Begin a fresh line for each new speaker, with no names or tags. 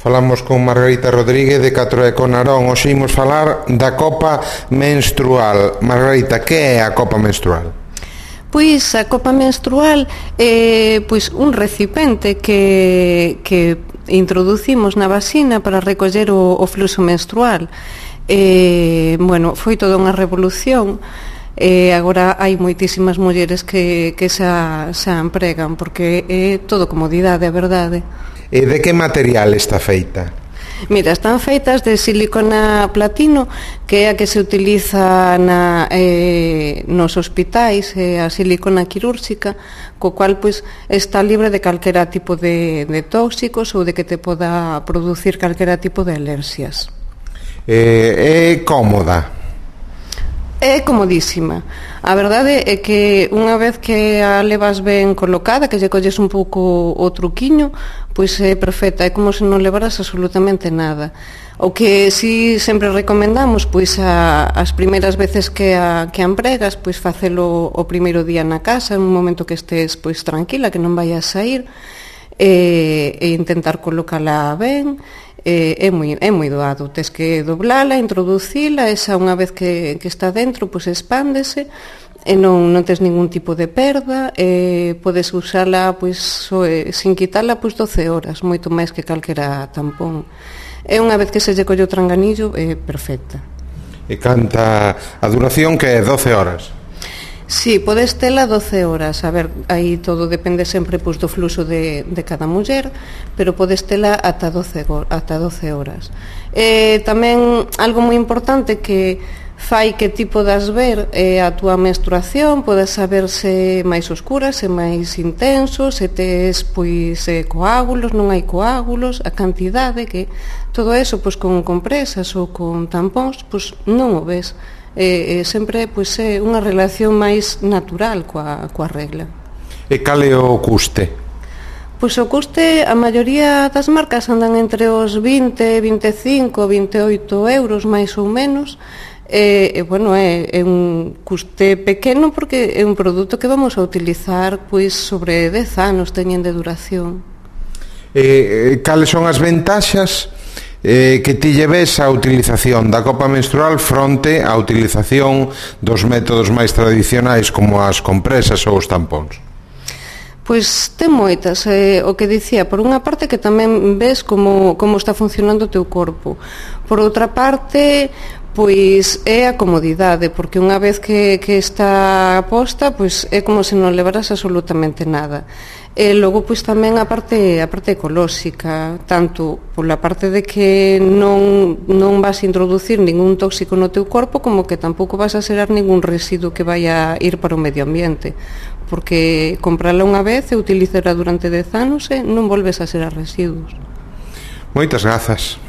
Falamos con Margarita Rodríguez de Catroeco Narón. Hoxe imos falar da copa menstrual. Margarita, que é a copa menstrual?
Pois a copa menstrual é un recipiente que introducimos na vagina para recoller o fluxo menstrual. Foi toda unha revolución. Agora hai moitísimas mulleres que xa empregan, porque é todo comodidade, a verdade.
E de que material está feita?
Mira, están feitas de silicona platino, que é a que se utiliza nos hospitais, a silicona quirúrxica, co cual está libre de calquera tipo de tóxicos ou de que te poda producir calquera tipo de alerxias.
É cómoda?
É comodísima. A verdade é que unha vez que a levas ben colocada, que lle colles un pouco o truquiño, pois é perfecta, é como se non levaras absolutamente nada. O que si sempre recomendamos, pois as primeiras veces que a empregas, pois facelo o primeiro día na casa, en un momento que estés pois tranquila, que non vayas a ir, e intentar colocala ben. É moi doado, tes que doblala, introducila, esa unha vez que está dentro, pois expándese e non tes ningún tipo de perda, podes usala sin quitala 12 horas, moito máis que calquera tampón. E unha vez que se lle colle o tranganillo, é perfecta.
E canta a duración, que é 12 horas?
Sí, podes tela 12 horas. A ver, aí todo depende sempre do fluxo de cada muller, pero podes tela ata 12 horas. Tamén algo moi importante que fai que ti podas ver a túa menstruación, podes saber se máis oscura, se máis intenso, se tes coágulos, non hai coágulos, a cantidade, que todo eso con compresas ou con tampóns non o ves. Sempre é unha relación máis natural coa regla.
E cal é o custe?
Pois o custe, a maioría das marcas andan entre os 20, 25, 28 euros máis ou menos. É un custe pequeno porque é un produto que vamos a utilizar sobre 10 anos teñen de duración.
Cales son as ventaxas que ti lleves a utilización da copa menstrual fronte á utilización dos métodos máis tradicionais como as compresas ou os tampóns?
Pois ten moitas, o que dicía, por unha parte que tamén ves como está funcionando o teu corpo. Por outra parte, pois é a comodidade, porque unha vez que está posta, pois é como se non levaras absolutamente nada. E logo pois tamén a parte ecolóxica, tanto pola parte de que non vas a introducir ningún tóxico no teu corpo, como que tampouco vas a xerar ningún residuo que vai a ir para o medio ambiente, porque comprala unha vez e utilizará durante 10 anos e non volves a xerar residuos.
Moitas grazas.